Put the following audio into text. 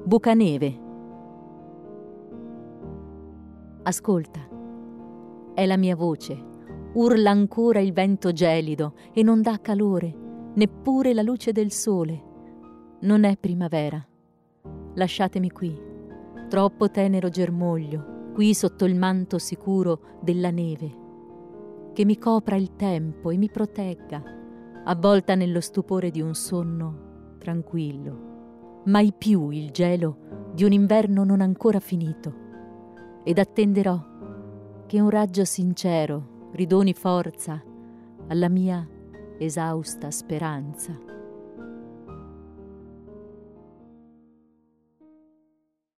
Bucaneve. Ascolta, è la mia voce, urla ancora il vento gelido e non dà calore, neppure la luce del sole. Non è primavera. Lasciatemi qui, troppo tenero germoglio, qui sotto il manto sicuro della neve, che mi copra il tempo e mi protegga, avvolta nello stupore di un sonno tranquillo. Mai più il gelo di un inverno non ancora finito, ed attenderò che un raggio sincero ridoni forza alla mia esausta speranza.